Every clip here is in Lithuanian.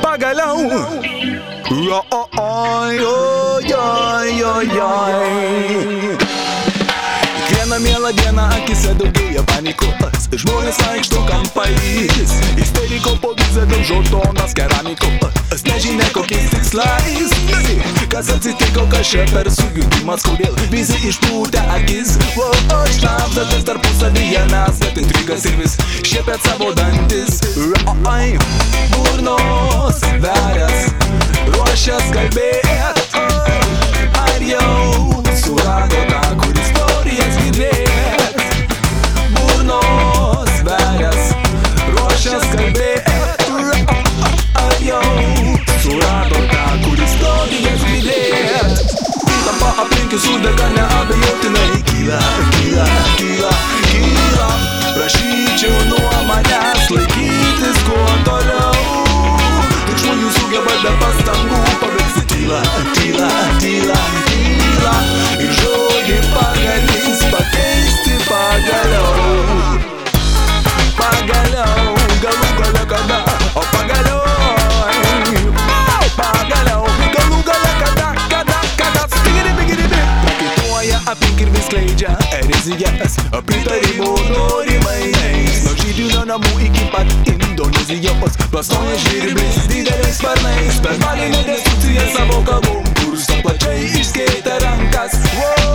pagaliau. Oi, oi, oi, oi, oi. Kiekvieną mielą dieną akise daugėja panikos, žmonės vaikšto kampais, isteriko po vizą daužo tonas keramikos, nežinia kokiais tikslais. Kas atsitiko, kas čia per sujudimas, kodėl visi išpūtę akis. Šnabždatės tarpusavyje mes, bet intrigas ir vis šiepėt savo dantis. Burnos verės, ruošias kalbėt, ar jau surado tą, kur istorijas girdėt. Burnos verės, ruošias kalbėt, ar jau surado tą, kur istorijas girdėt. Įtampa aplinkui sudega neabejotinai, kyla, kyla, kyla, kyla. Prašyčiau nuo manęs laikytis kuo toliau. Tik žmonių sugeba be pastangų paversti tyla, tyla, tyla, tyla. Ir žodį pagalys pakeisti pagaliau. Pagaliau, galų gale kada, o pagaliau. Pagaliau, galų gale kada, kada. Spigiri, bigiri, big. Prakaituoja aplink ir vis skleidžia erezijas, pritarimų norimais. Nuo žydinio namų iki pat Indonezijos plastoja žvirblis dideliais sparnais. Per balinę destrukciją savo kalbom kursto plačiai išskėtę rankas.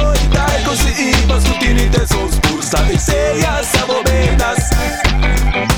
Taikosi į paskutinį tiesos kursą, teisėja savo bėdas.